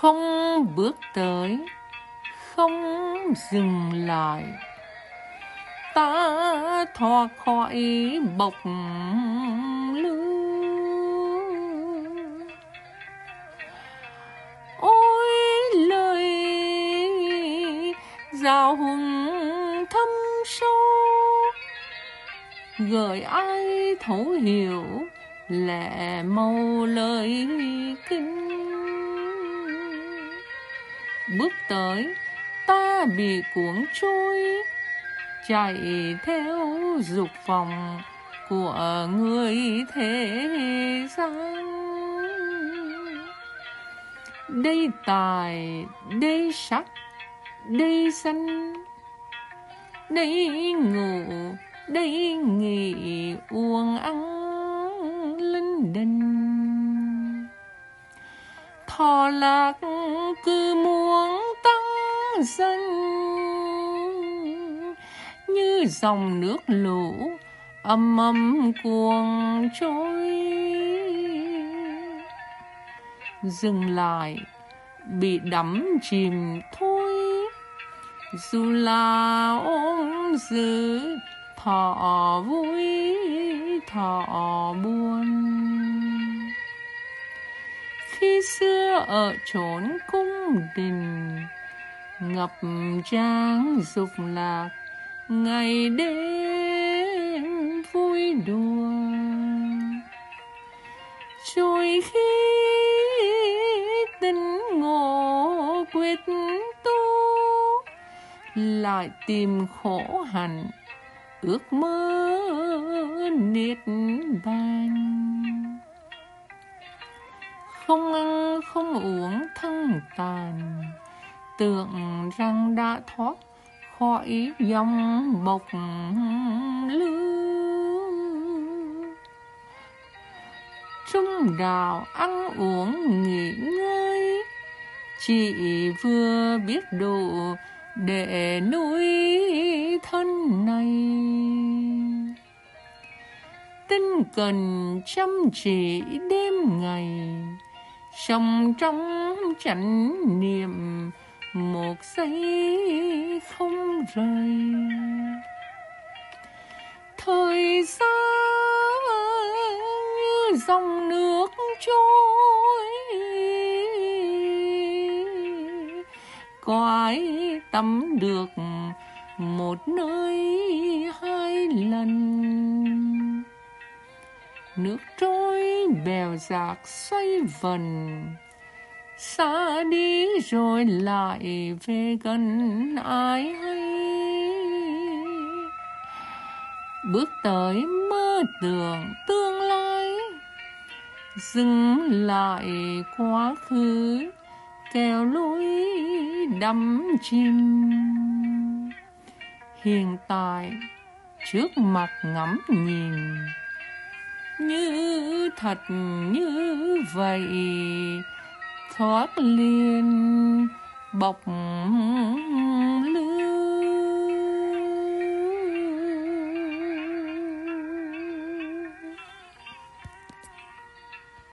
Không bước tới, không dừng lại, ta thoát khỏi bọc lưu. Ôi lời giao hùng thâm sâu, gợi ai thấu hiểu lẽ màu lời kinh. Bước tới ta bị cuốn trôi, chạy theo dục vọng của người thế gian. Đây tài, đây sắc, đây danh, đây ngủ, đây nghỉ uống ăn linh đình. Thọ lạc cứ muốn tăng dần, như dòng nước lũ ầm ầm cuồng trôi. Dừng lại bị đắm chìm thôi, dù là ôm giữ thọ vui thọ buồn. Khi xưa ở chốn cung đình, ngập tráng dục lạc, ngày đêm vui đùa. Rồi khi tỉnh ngộ quyết tu, lại tìm khổ hạnh ước mơ niết bàn. Không ăn không uống thân tàn, tưởng rằng đã thoát khỏi dòng bọc lưu. Trung đạo ăn uống nghỉ ngơi, chỉ vừa biết đủ để nuôi thân này. Tinh cần chăm chỉ đêm ngày, sống trong chánh niệm một giây không rời. Thời gian như dòng nước trôi, có ai tắm được một nơi hai lần. Nước trôi bèo dạt xoay vần, xa đi rồi lại về gần ai hay. Bước tới mơ tưởng tương lai, dừng lại quá khứ kéo lối đắm chìm. Hiện tại trước mặt ngắm nhìn, như thật như vậy, thoát liền bọc